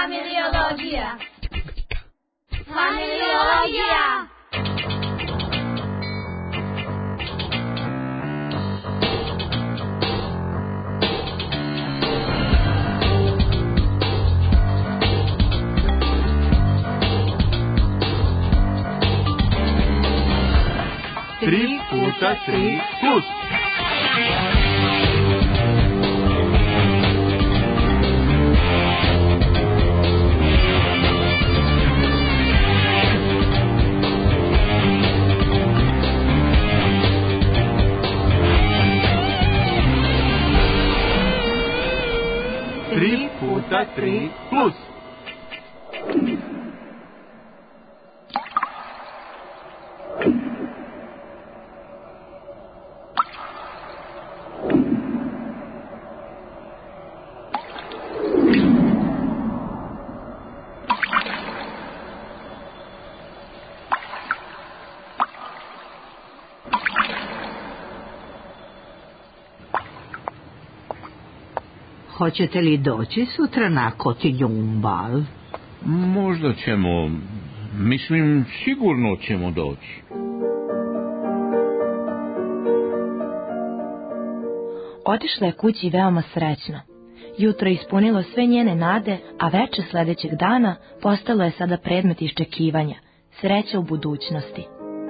Familiologija. Familiologija. Tri puta tri plus. Tri puta tri plus. Hoćete li doći sutra na Kotinjum bal? Možda ćemo, mislim, sigurno ćemo doći. Otišla je kući veoma srećna. Jutro je ispunilo sve njene nade, a veče sledećeg dana postalo je sada predmet iščekivanja, sreća u budućnosti.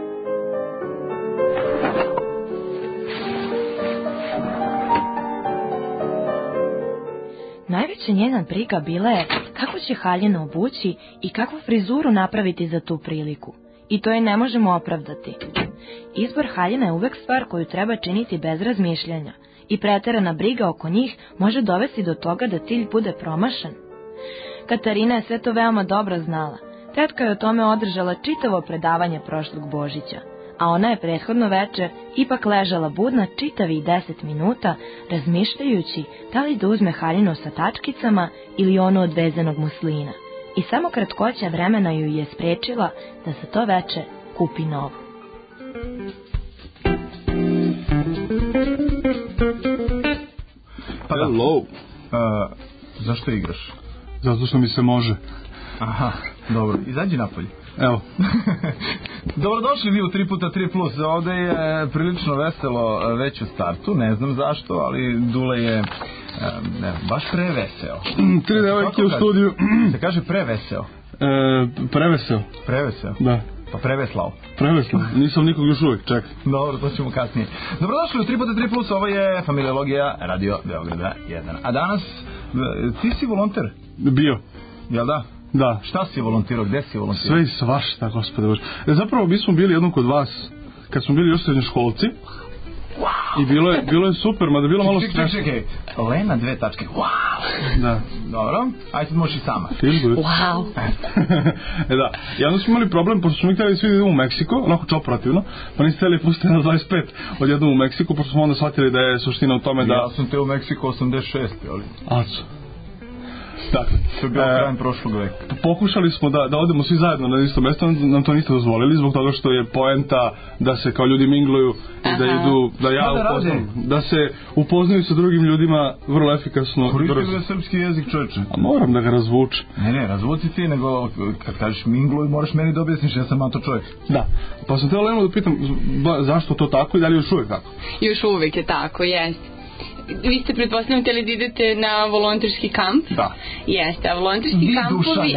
Najveća njena briga bila je kako će haljinu obući i kakvu frizuru napraviti za tu priliku. I to je ne možemo opravdati. Izbor haljina je uvek stvar koju treba činiti bez razmišljanja i preterana briga oko njih može dovesti do toga da cilj bude promašen. Katarina je sve to veoma dobro znala. Tetka je o tome održala čitavo predavanje prošlog Božića, a ona je prethodno veče ipak ležala budna čitavih 10 minuta, razmišljajući da li da uzme haljinu sa tačkicama ili onu od vezanog muslina. I samo kratkoća vremena ju je sprečila da za to veče kupi novu. Hello. Zašto igraš? Zato što mi se može. Aha, dobro. Izađi napolje. Evo. Dobrodošli vi u 3x3+. Ovde je prilično veselo već u startu. Ne znam zašto, ali Dule je baš preveseo. Tri devojke u studiju. Se kaže preveseo? Preveseo. Preveseo? Da. Pa preveslao. Preveslao. Nisam nikog još uvijek, čekaj. Dobro, to ćemo kasnije. Dobrodošli u 3x3+. Ovo je Familiologija Radio Beograda 1. A danas, ti si volonter? Bio. Jel da? Da. Šta si volontirao, gde si volontirao? Sve i svašta, gospode Bože. Zapravo mi smo bili jednom kod vas, kad smo bili još srednjoškolci. Wow. I bilo je super, mada bilo malo stresno. Čekaj, Lena 2 tačke. Wow. Da. Dobro, ajde možeš i sama. Wow. Da, i onda smo imali problem, pošto smo mi htjeli svi da idemo u Meksiko, onako čoperativno, pa niste htjeli pustiti na 25 odjednom u Meksiku, pošto smo onda shvatili da je suština u tome da... Ja sam te u Meksiku 86, ali... Aco. Dakle, to je bilo krajem prošlog veka. Pokušali smo da odemo svi zajedno na isto mesto, nam to niste dozvolili zbog toga što je poenta da se kao ljudi mingluju i da idu, da ja upoznam, da se upoznaju sa drugim ljudima vrlo efikasno. Koristi ga srpski jezik, čovječe. A moram da ga razvučem. Ne, razvuci ti, nego kad kažeš mingluj moraš meni da objasniš, ja sam mato čovjek. Da, pa sam teo Lenu da pitam zašto to tako i da li još uvijek tako? Još uvijek je tako, jest. Vi ste pretpostavljam htjeli da idete na volonterski kamp? Da. Jeste, a volonterski kampovi...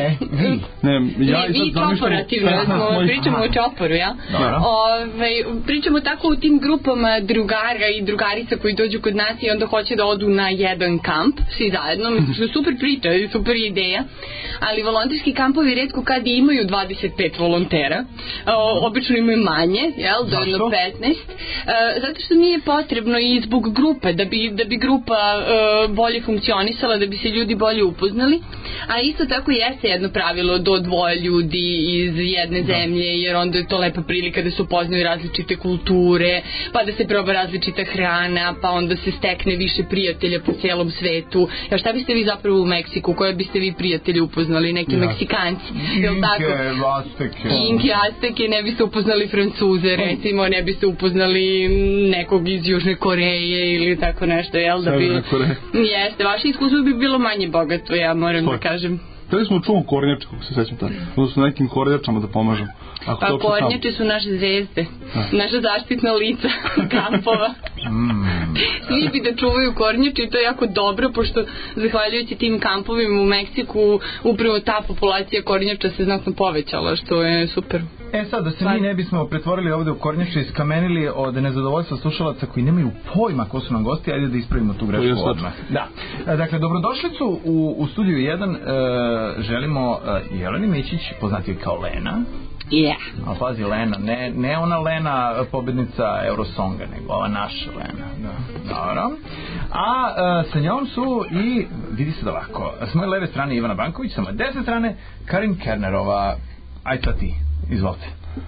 Vi čoporativno, pričamo o čoporu, ja? Pričamo tako u tim grupama drugara i drugarica koji dođu kod nas i onda hoće da odu na jedan kamp, svi zajedno, mislim, super priča, super ideja, ali volonterski kampovi retko kad imaju 25 volontera, obično imaju manje, jel, do jedno 15, zato što nije potrebno i zbog grupe, da bi grupa bolje funkcionisala, da bi se ljudi bolje upoznali, a isto tako jeste jedno pravilo do 2 ljudi iz jedne zemlje, jer onda je to lepa prilika da se upoznaju različite kulture, pa da se proba različita hrana, pa onda se stekne više prijatelja po cijelom svetu. Ja, šta biste vi zapravo u Meksiku, koje biste vi prijatelje upoznali? Neki Meksikanci, je li tako? Inke, Azteke, ne biste upoznali Francuze, recimo, ne biste upoznali nekog iz Južne Koreje ili tako nešto, jel da bi... Jeste, vaše iskustvo bi bilo manje bogato, ja moram da kažem. Hteli smo čuvamo kornjače, kako se sećam tako. Odnosno nekim kornjačama da pomažem. Pa kornjače su naše zvezde, naša zaštitna lica kampova. Svi bi da čuvaju kornjače i to je jako dobro, pošto zahvaljujući tim kampovima u Meksiku upravo ta populacija kornjača se znatno povećala, što je super. Sad, da se mi ne bismo pretvorili ovde u kornjače i skamenili od nezadovoljstva slušalaca koji nemaju pojma ko su nam gosti, ajde da ispravimo tu grešku odmah. Da. Dakle, dobrodošlicu u studiju 1 želimo Jeleni Mićić, poznatiji kao Lena. A pazi, Lena, ne ona Lena pobednica Eurosonga, nego ova naša Lena. Dobro. A sa njom su i, vidi se da ovako, s moje leve strane Ivana Branković, sa moje desne strane Karin Kernerova. Aj sad ti, izvolite.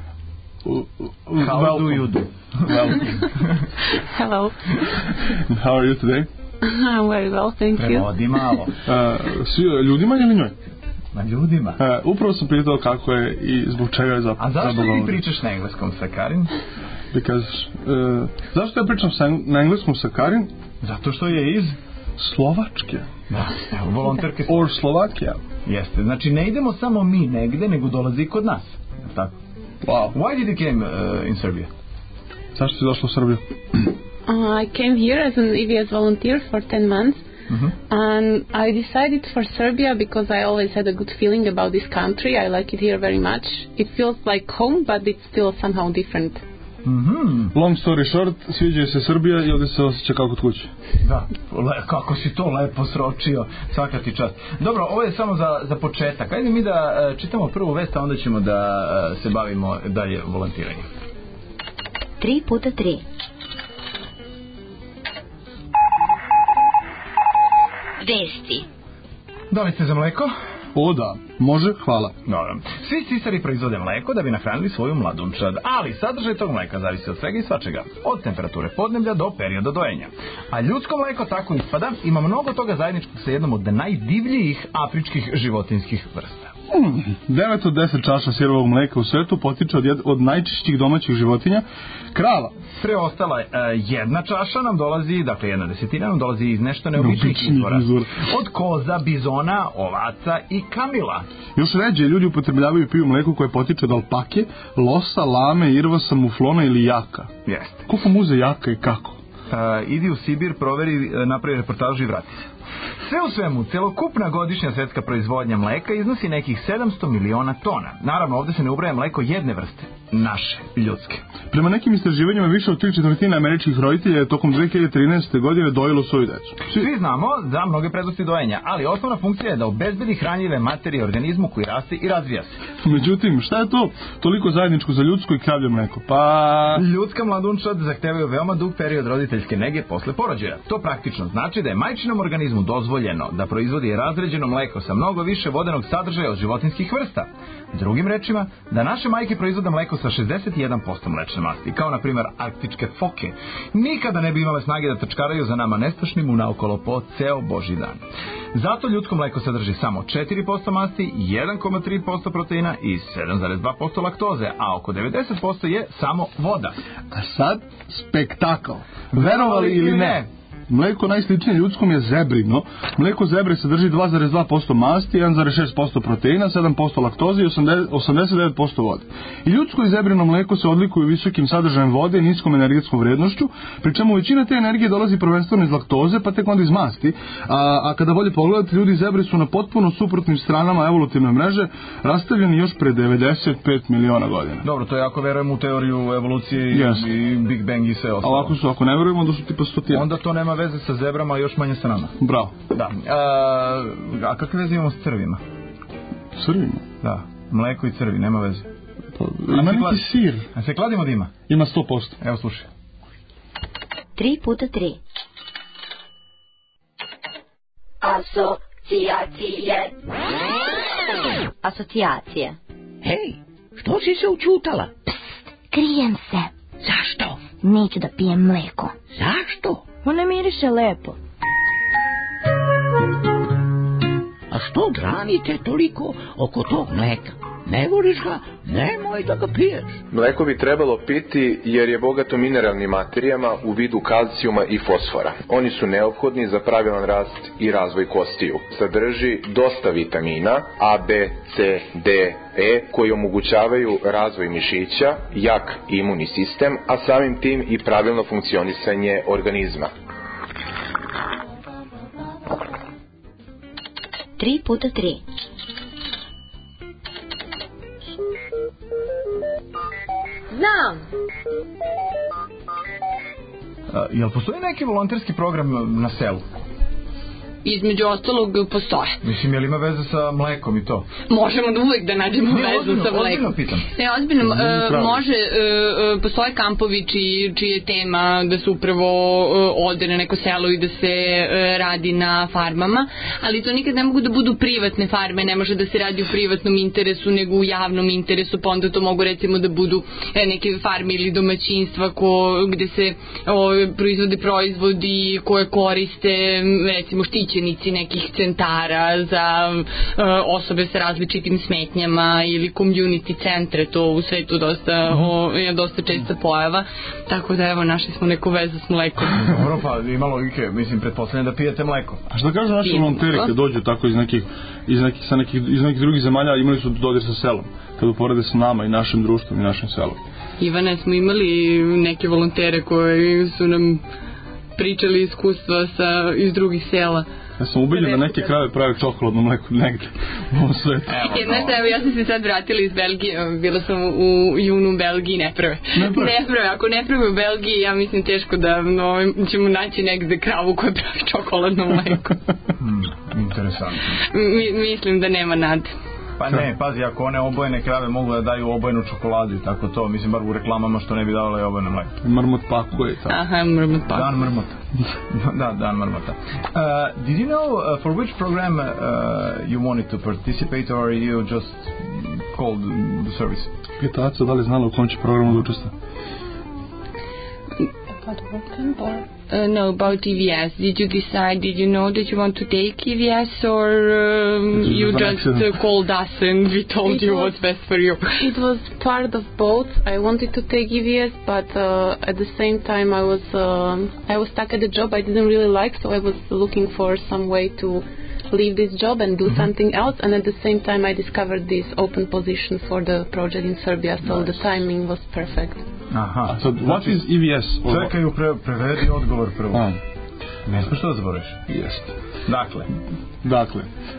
How do you do? Hello. How are you today? I'm very well, thank you. Prevodi malo. Ljudima ili njoj? Na ljudima. Upravo sam pitao kako je i zbog čega je zapravo. A zašto ti pričaš na engleskom sa Karin? Zašto ja pričam na engleskom sa Karin? Zato što je iz Slovačke. Da, evo, volonterke. Or Slovakia. Jeste, znači ne idemo samo mi negde, nego dolazi kod nas. Tako. Wow. Why did you came in Serbia? Zašto si došla u Srbiju? I came here as an EVS volunteer for 10 months. And I decided for Serbia because I always had a good feeling about this country. I like it here very much. It feels like home, but it's still somehow different. Long story short, sviđa se Srbija i ovdje se osjeća kao kod kuće. Da, kako si to lepo sročio, svaka ti čast. Dobro, ovo je samo za početak. Ajde mi da čitamo prvu vest, a onda ćemo da se bavimo dalje volontiranjem. 3x3. Vesti. Da li ste za mleko? O da, može, hvala. Dobro. Svi sisari proizvode mleko da bi nahranili svoju mladunčad, ali sadržaj tog mleka zavisi od svega i svačega, od temperature podneblja do perioda dojenja. A ljudsko mleko, tako ispada, ima mnogo toga zajedničkog sa jednom od najdivljijih afričkih životinjskih vrsta. 9 od 10 čaša sirovog mleka u svetu potiče od najčišćih domaćih životinja, krava. Preostala jedna čaša nam dolazi, dakle 1/10 nam dolazi iz nešto neobičnih izvora. Od koza, bizona, ovaca i kamila. Još ređe ljudi upotrebljavaju i piju mleko koje potiče od alpake, losa, lame, irvasa, muflona ili jaka. Jeste. Ko muze jaka i kako? Idi u Sibir, proveri, napravi reportažu i vrati se. Sve u svemu, celokupna godišnja svetska proizvodnja mleka iznosi nekih 700 miliona tona. Naravno, ovdje se ne ubraja mleko jedne vrste, naše, ljudske. Prema nekim istraživanjima više od 3/4 američkih roditelja je tokom 2013. godine dojilo svoju decu. Svi znamo za mnoge prednosti dojenja, ali osnovna funkcija je da obezbedi hranjive materije organizmu koji raste i razvija se. Međutim, šta je to toliko zajedničko za ljudsko i kravlje mleko? Pa... Ljudska mladunčad zahtevaju veoma dug period roditeljske nege posle porođaja. To praktično znači da je majčinom organizmu dozvoljeno da proizvodi razređeno mleko sa mnogo više vodenog sadržaja od životinskih vrsta. Drugim rečima, da naše majke proizvode mleko sa 61% mlečne masti, kao na primjer arktičke foke, nikada ne bi imale snage da trčkaraju za nama nestašnim unaokolo po ceo božji dan. Zato ljudsko mleko sadrži samo 4% masti, 1,3% proteina i 7,2% laktoze, a oko 90% je samo voda. A sad spektakl. Verovali ili ne? Mleko najsličnije ljudskom je zebrino. Mleko zebre sadrži 2,2% masti, 1,6% proteina, 7% laktoze i 89% vode. I ljudsko i zebrino mleko se odlikuju visokim sadržajem vode i niskom energetskom vrednošću, pri čemu većina te energije dolazi prvenstveno iz laktoze, pa tek onda iz masti. A kada bolje pogledate, ljudi zebre su na potpuno suprotnim stranama evolutivne mreže, rastavljeni još pre 95 miliona godina. Dobro, to je ako verujemo u teoriju evolucije i Big Bang i sve ostalo. A ovako su, ako ne verujemo, onda su tipa stotina. Onda to nema veze sa zebrama, a još manje sa nama. Bravo. Da. A kakve veze imamo s crvima? Crvima? Da. Mleko i crvi, nema veze. Pa, ima neki sir. A se kladimo da ima? Ima 100%. Evo, slušaj. 3x3. Asocijacije. Hej, što si se učutala? Krijem se. Zašto? Neću da pijem mleko. Zašto? Ona miriše lepo. A što granite toliko oko tog mleka? ne voliš ga, nemoj da ga piješ. Mleko bi trebalo piti jer je bogato mineralnim materijama u vidu kalcijuma i fosfora. Oni su neophodni za pravilan rast i razvoj kostiju. Sadrži dosta vitamina A, B, C, D, E koji omogućavaju razvoj mišića, jak imunni sistem, a samim tim i pravilno funkcionisanje organizma. 3x3. Znam. Jel postoji neki volonterski program na selu? Između ostalog postoje. Mislim, jel ima veze sa mlekom i to? Možemo da uvek da nađemo vezu sa mlekom. Ozbiljno pitam. Ne, ozbiljno, može, postoje kampovi čiji je tema da se upravo ode na neko selo i da se radi na farmama, ali to nikad ne mogu da budu privatne farme, ne može da se radi u privatnom interesu, nego u javnom interesu, pa onda to mogu recimo da budu neke farme ili domaćinstva gde se proizvode proizvodi koje koriste, recimo štićenici nekih centara za osobe sa različitim smetnjama ili community centre, to u svetu dosta česta pojava, tako da evo našli smo neku vezu s mlekom. Dobro, pa ima logike, mislim, pretpostavljam da pijete mleko. A što kažu naši volonteri kad dođu tako iz nekih drugih zemalja, imali su dodir sa selom, kad uporede s nama i našim društvom i našim selom? Ivane, smo imali neke volontere koji su nam pričali iskustva iz drugih sela. Ja sam ubiljen da neke krave prave čokoladno mleko negde u ovom svetu. Ja sam se sad vratila iz Belgije, bila sam u junu u Belgiji, ne prave. Ako ne prave u Belgiji, ja mislim teško da ćemo naći negde kravu koja pravi čokoladno mleko. Interesantno. Mislim da nema nade. Pa ne, pazi, ako one obojene krave mogu da daju obojenu čokoladu i tako to, mislim bar u reklamama što ne bi davale i obojene mleko. Mrmot pakuje. Aha, mrmot pakuje. Dan mrmota. Dan mrmota. Did you know for which program you wanted to participate or you just called the service? Pitaca, da li znala u kom će programu da učestvuje? No, about EVS. Did you know that you want to take EVS or you just called us and we told you what's best for you? It was part of both. I wanted to take EVS, but at the same time I was stuck at the job I didn't really like, so I was looking for some way to leave this job and do something else, and at the same time I discovered this open position for the project in Serbia, so the timing was perfect. Aha, so what is EVS? Čekaj, prevedi odgovor prvo. Ne smiješ to da zaboraviš? Jeste. Dakle,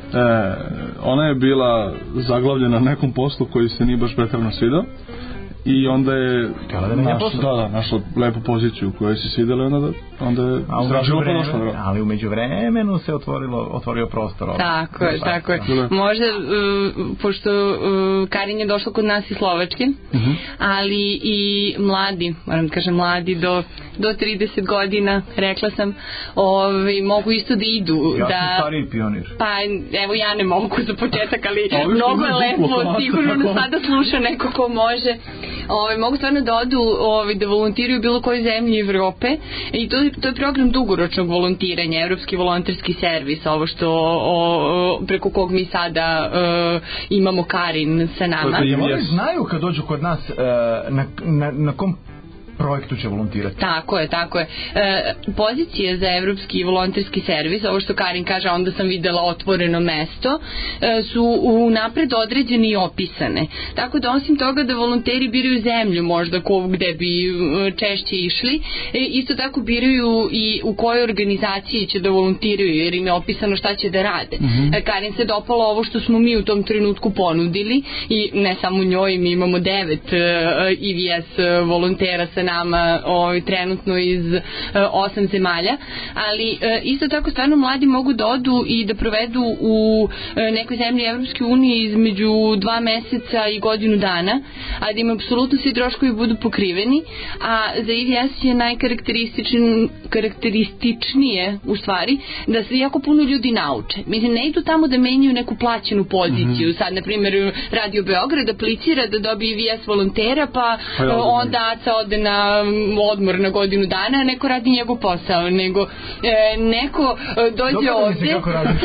ona je bila zaglavljena na nekom poslu koji se nije baš pretjerano svidao i onda je našla lepu poziciju u kojoj se svidjela, onda je stražila pa došla. Ali u međuvremenu se otvorio prostor. Tako je. Možda, pošto Karin je došla kod nas iz Slovačke, ali i mladi, moram da kažem mladi, do 30 godina, rekla sam, mogu isto da idu. Ja sam stariji pionir. Pa, evo ja ne mogu za početak, ali mnogo je lepo, sigurno nas sada sluša neko ko može. Mogu stvarno da odu da volontiraju u bilo kojoj zemlji Evrope i to je program dugoročnog volontiranja, Evropski volonterski servis, ovo što preko kog mi sada imamo Karin sa nama. Oni znaju kad dođu kod nas na kom projektu će volontirati. Tako je. Pozicije za Evropski volonterski servis, ovo što Karin kaže, onda sam videla otvoreno mesto, su unapred određene i opisane. Tako da osim toga da volonteri biraju zemlju možda gde bi češće išli, isto tako biraju i u kojoj organizaciji će da volontiraju, jer im je opisano šta će da rade. Karin se dopalo ovo što smo mi u tom trenutku ponudili i ne samo njoj, mi imamo 9 EVS volontera sa nama trenutno iz 8 zemalja, ali isto tako stvarno mladi mogu da odu i da provedu u nekoj zemlji Evropske unije između 2 meseca i godinu dana, a da im apsolutno svi troškovi budu pokriveni, a za EVS je najkarakterističnije u stvari da se jako puno ljudi nauče. Mislim, ne idu tamo da menjaju neku plaćenu poziciju, sad na primjer Radio Beograd aplicira da dobije EVS volontera, pa onda Aca ode na na odmor na godinu dana, a neko radi njegov posao, nego neko dođe ovde...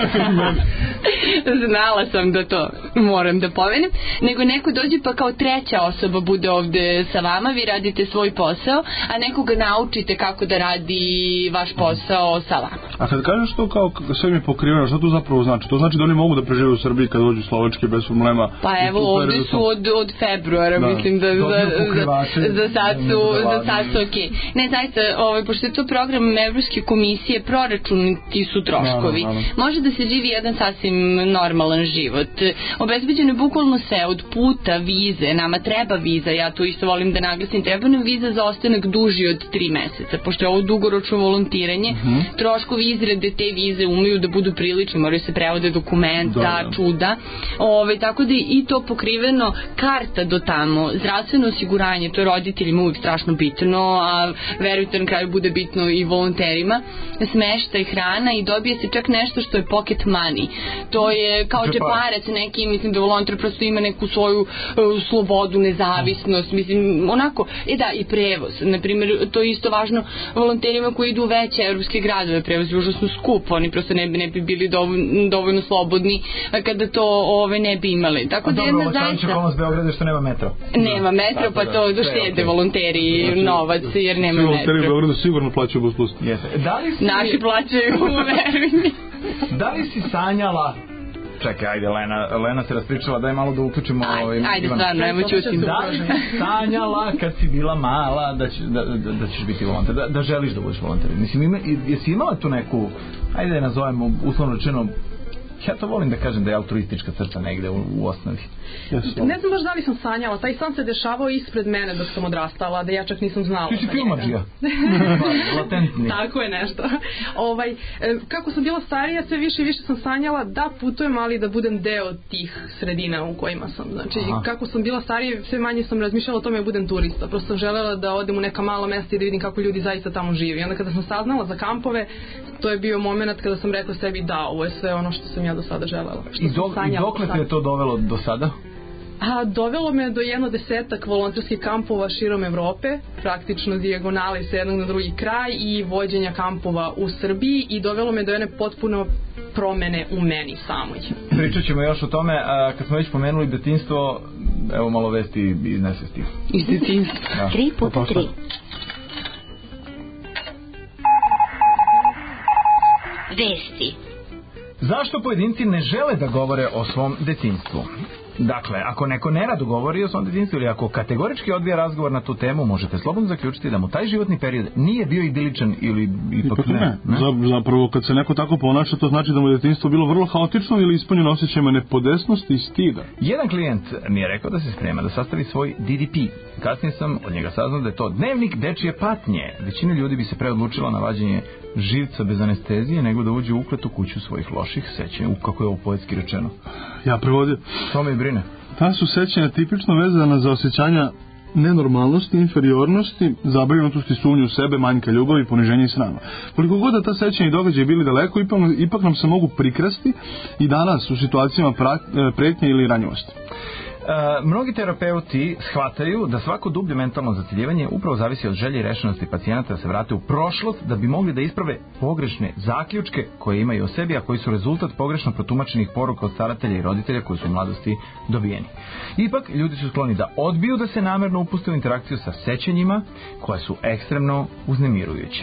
Znala sam da to moram da pomenem, nego neko dođe pa kao treća osoba bude ovde sa vama, vi radite svoj posao, a nekoga naučite kako da radi vaš posao sa vama. A kad kažeš to kao sve mi pokriveno, što to zapravo znači? To znači da oni mogu da prežive u Srbiji kad dođu Slovačke bez problema? Pa evo, ovde su od februara, mislim da za sad su okej. Ne, zaista, pošto je to program Evropske komisije, proračuniti su troškovi. Može da se živi jedan sasvim normalan život. Obezbeđeno je bukvalno sve od puta, vize, nama treba viza, ja to isto volim da naglasim, treba nam viza za ostanak duži od 3 meseca, pošto je ovo dugoročno volontiranje, troškovi izrade te vize umeju da budu prilični, moraju se prevode dokumenta, čuda, tako da je i to pokriveno, karta do tamo, zdravstveno osiguranje, to je roditeljima uvijek strašno bitno, a verujte na kraju bude bitno i volonterima, smeštaj, hrana i dobije se čak nešto što je pocket money. To je kao džeparac neki, mislim da volonter prosto ima neku svoju slobodu, nezavisnost, mislim, onako, i prevoz. Naprimjer, to je isto važno volonterima koji idu u veće evropske gradove, prevoz je užasno skup, oni prosto ne bi bili dovoljno slobodni kada to ne bi imali. Tako da jedna zaista... Dobro, ovo Beograda što nema metro. Nema metro, pa to štede volonteri novac, jer nema metro. Volonteri u Beogradu sigurno plaćaju bus plus. Naši plaćaju, verujem. Da li si sanjala... Čekaj, ajde, Lena se raspričala, daj malo da uključimo... Ajde, stvarno, evo ćutim. Da li si sanjala kad si bila mala da ćeš biti volonter, da želiš da budeš volonter? Mislim, jesi imala tu neku, ajde da nazovemo uslovno rečeno, ja to volim da kažem da je altruistička crta negde u osnovi. Ne znam baš da li sam sanjala, taj san se dešavao ispred mene dok sam odrastala, da ja čak nisam znala. Ti si filmadžija. Latentni. Tako je nešto. Kako sam bila starija, sve više i više sam sanjala da putujem, ali da budem deo tih sredina u kojima sam. Znači, kako sam bila starija, sve manje sam razmišljala o tome da budem turista. Prosto sam želela da odem u neka mala mesta i da vidim kako ljudi zaista tamo živi. I onda kada sam saznala za kampove, to je bio moment kada sam rekla sebi da, ovo je sve ono što sam ja do sada želela. I dokle te je to dovelo do sada? Dovelo me do 10 volonterskih kampova širom Evrope, praktično dijagonale sa jednog na drugi kraj i vođenja kampova u Srbiji i dovelo me do jedne potpuno promene u meni samoj. Pričat ćemo još o tome, kad smo već pomenuli detinjstvo, evo malo vesti iz nesvesti. Iz detinjstva. 3x3. Vesti. Zašto pojedinci ne žele da govore o svom detinjstvu? Dakle, ako neko nerado govori o svom detinjstvu ili ako kategorički odbija razgovor na tu temu, možete slobodno zaključiti da mu taj životni period nije bio idiličan ili ipak ne. Zapravo, kad se neko tako ponaša, to znači da mu je detinjstvo bilo vrlo haotično ili ispunjeno osjećajima nepodesnosti i stida. Jedan klijent mi je rekao da se sprema da sastavi svoj DDP. Kasnije sam od njega saznao da je to dnevnik dečije patnje. Većina ljudi bi se preodlučila na vađenje živca bez anestezije nego da uđe u ukletu kuću svojih loših sećanja, kako je ovo poetski rečeno. Ja prevodim. To me brine. Ta su sećanja tipično vezana za osjećanja nenormalnosti, inferiornosti, zabrinutosti, sumnju u sebe, manjka ljubavi, poniženja i srama. Koliko god da ta sećanja i događaje bili daleko, ipak nam se mogu prikrasti i danas u situacijama pretnje ili ranjivosti. Mnogi terapeuti shvataju da svako dublje mentalno zaciljevanje upravo zavisi od želje i rešenosti pacijenata da se vrate u prošlost da bi mogli da isprave pogrešne zaključke koje imaju o sebi, a koji su rezultat pogrešno protumačenih poruka od staratelja i roditelja koji su u mladosti dobijeni. Ipak, ljudi su skloni da odbiju da se namerno upuste u interakciju sa sećanjima koja su ekstremno uznemirujuća.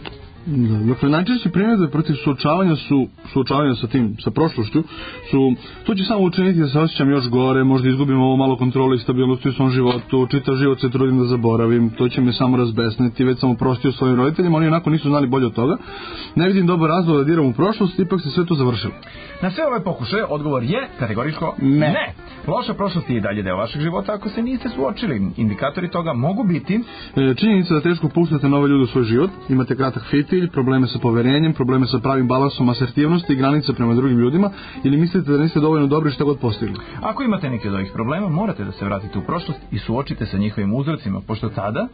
Dakle, najčešće primjedbe protiv suočavanja sa prošlošću su, to će samo učiniti da se osjećam još gore, možda izgubim ovo malo kontrole i stabilnosti u svom životu, čitav život se trudim da zaboravim, to će me samo razbesneti, već sam oprostio svojim roditeljima, oni onako nisu znali bolje od toga, ne vidim dobar razlog da diram u prošlost, ipak se sve to završilo. Na sve ove pokušaje odgovor je kategoričko ne. Loša prošlost je i dalje deo vašeg života ako se niste suočili. Indikatori toga mogu biti činjenica da teško puštate nove ljude u svoj život, imate kratak fitilj, probleme sa poverenjem, probleme sa pravim balansom asertivnosti i granice prema drugim ljudima, ili mislite da niste dovoljno dobri što god postigli. Ako imate neki od ovih problema, morate da se vratite u prošlost i suočite sa njihovim uzrocima, pošto tada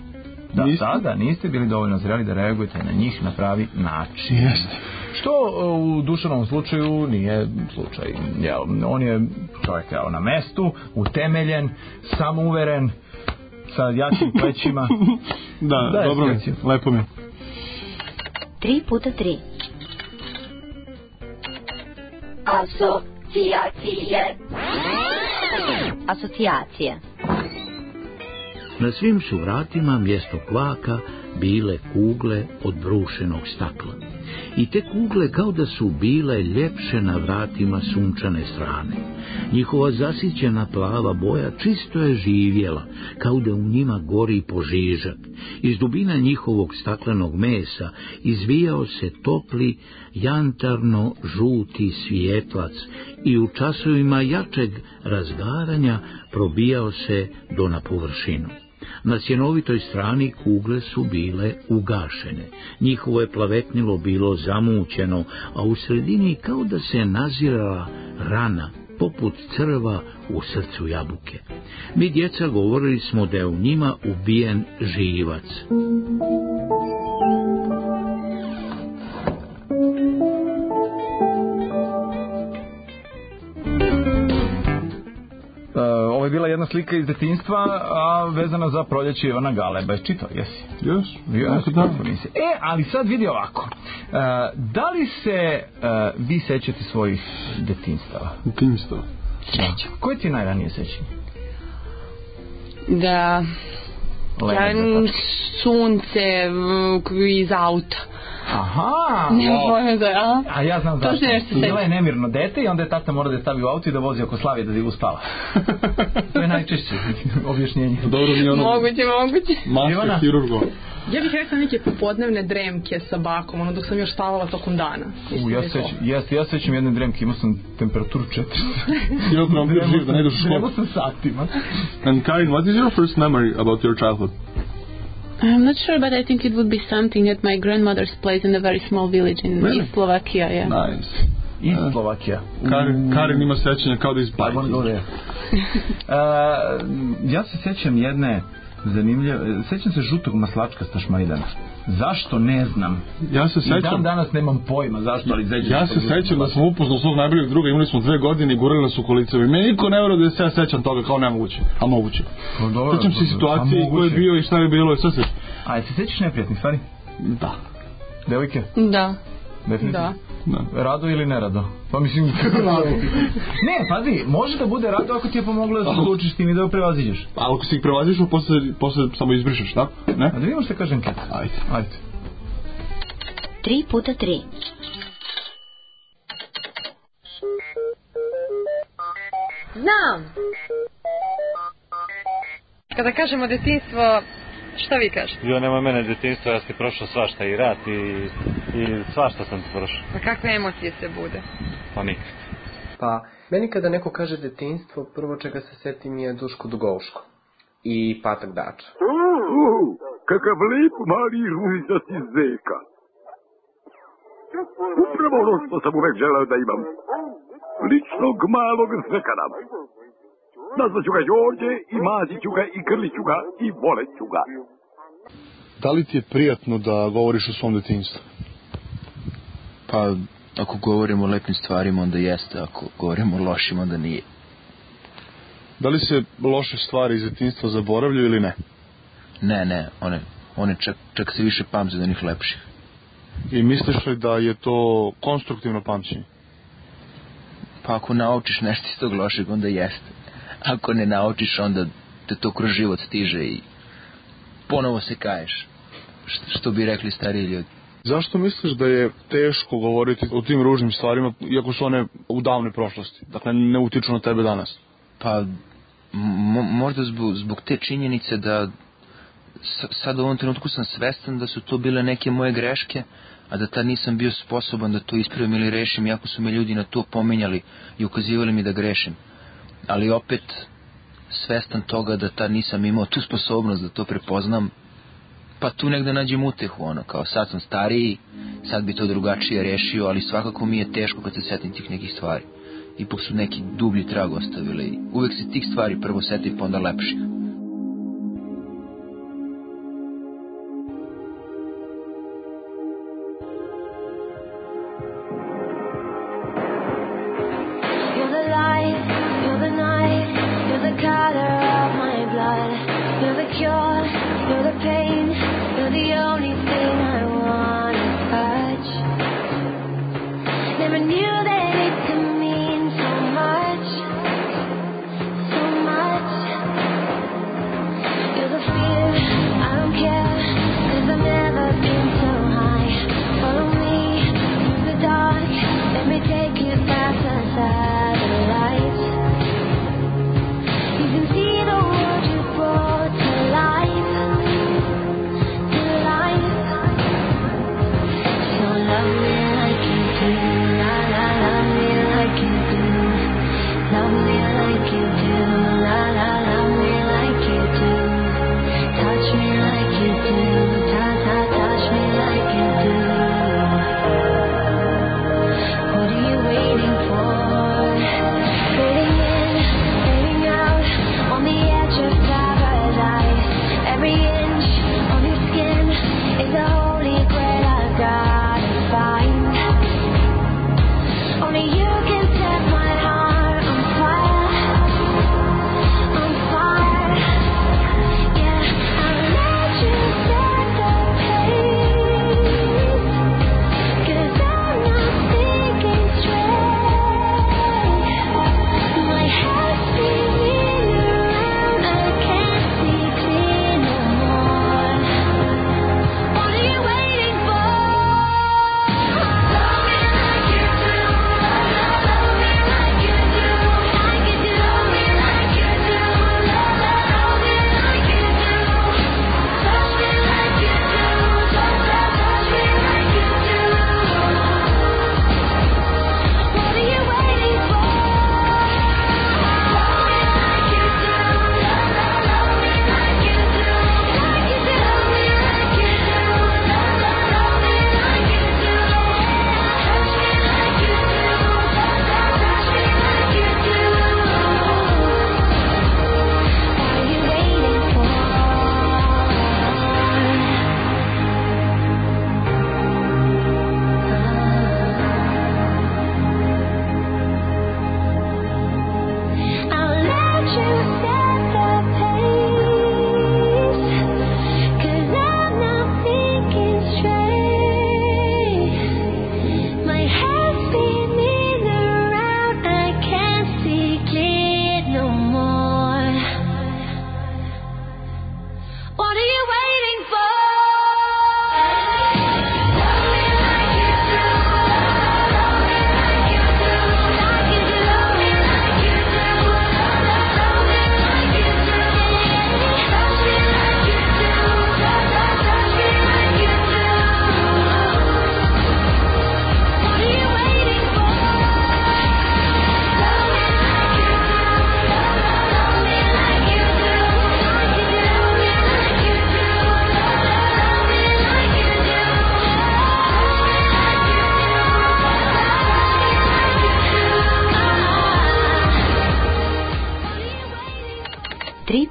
niste bili dovoljno zreli da reagujete na njih na pravi način. Jeste. Što u Dušanovom slučaju nije slučaj. On je čovjek na mestu, utemeljen, samouveren, sa jakim plećima. Da, dobro mi, lepo mi. 3x3. Asocijacije. Na svim su vratima mjesto kvaka bile kugle od brušenog stakla. I te kugle kao da su bile ljepše na vratima sunčane strane. Njihova zasićena plava boja čisto je živjela, kao da u njima gori požižak. Iz dubina njihovog staklenog mesa izvijao se topli, jantarno žuti svijetlac i u časovima jačeg razgaranja probijao se do na površinu. Na sjenovitoj strani kugle su bile ugašene, njihovo je plavetnilo bilo zamućeno, a u sredini kao da se nazirala rana, poput crva u srcu jabuke. Mi djeca govorili smo da je u njima ubijen živac. Ovo je bila jedna slika iz detinjstva, a vezana za proljeće Ivana Galeba. Čitao, jesi? Yes. Ali sad vidi ovako. Da li se vi sećate svojih detinjstava? Detinjstava? Srećem. Koje ti je najranije sećanje? Da... sunce iz auta. Aha! A ja znam zašto. Bila je nemirno dete i onda je tata mora da je stavi u auto i da vozi oko Slavije da je uspala. To je najčešće objašnjenje. Moguće. Master hirurgo. Ja bih rekla neke popodnevne dremke sa bakom, ono dok sam još spavala tokom dana. Ja sećam jedne dremke, imao sam temperaturu 4. Da ne ideš u školu. Dremao sam satima. And Karin, what is your first memory about your childhood? I'm not sure, but I think it would be something at my grandmother's place in a very small village in East Slovakia. Yeah. Nice. East Slovakia. Karin ima sećanja kao da izbajti. Ja se sećam jedne zanimljive, sećam se žutog maslačkasta šmajdana. Zašto ne znam. Ja se sećam. I dan danas nemam pojma zašto, ali ja se sećam da sam upoznao svog najboljeg druga, imali smo 2 godine i gurali nas u kolicevi. Meni niko ne vjeruje da se ja sećam toga kao nemoguće, a moguće. Sećam se situacije ko je bio i šta je bilo i sve sećam. A se sećaš neprijatnih stvari? Da. Devojke? Da. Definitivno? Da. Rado ili nerado? Pa mislim, rado. Ne, pazi, može da bude rado ako ti je pomoglo da se odlučiš tim i da ga prevaziđeš. A ako si ih prevaziš, posle samo izbrišeš, da? Ne? A da vidimo što kažem Kat. Ajde. 3x3. Znam! Kada kažemo detinjstvo, šta vi kažete? Jo, nemoj mene detinjstvo, ja sam prošao svašta i rat i svašta sam prošao. A kakve emocije se bude? Pa nikad. Pa, meni kada neko kaže detinjstvo, prvo čega se setim je Duško Dugovško i Patak Dača. Kakav lep mali ružasti zeka. Upravo ono što sam uvek želeo da imam. Ličnog malog zekana. Nazvaću ga Đorđe i maziću ga i grliću ga i voleću ga. Da li ti je prijatno da govoriš o svom detinjstvu? Pa, ako govorimo o lepim stvarima, onda jeste. Ako govorimo o lošim, onda nije. Da li se loše stvari iz detinjstva zaboravljaju ili ne? Ne, one čak se više pamte od onih lepših. I misliš li da je to konstruktivno pamćenje? Pa ako naučiš nešto iz tog lošeg, onda jeste. Ako ne naučiš, onda te to kroz život stiže i ponovo se kaješ. Što bi rekli stariji ljudi. Zašto misliš da je teško govoriti o tim ružnim stvarima, iako su one u davnoj prošlosti? Dakle, ne utiču na tebe danas. Pa, možda zbog te činjenice da sad u ovom trenutku sam svestan da su to bile neke moje greške, a da tad nisam bio sposoban da to ispravim ili rešim, iako su me ljudi na to pomenjali i ukazivali mi da grešim. Ali opet, svestan toga da tad nisam imao tu sposobnost da to prepoznam, pa tu negde nađem utehu, kao sad sam stariji, sad bi to drugačije rešio, ali svakako mi je teško kad se setim tih nekih stvari. Ipak su neki dublji trag ostavili i uvek se tih stvari prvo setim pa onda lepših. You're the cure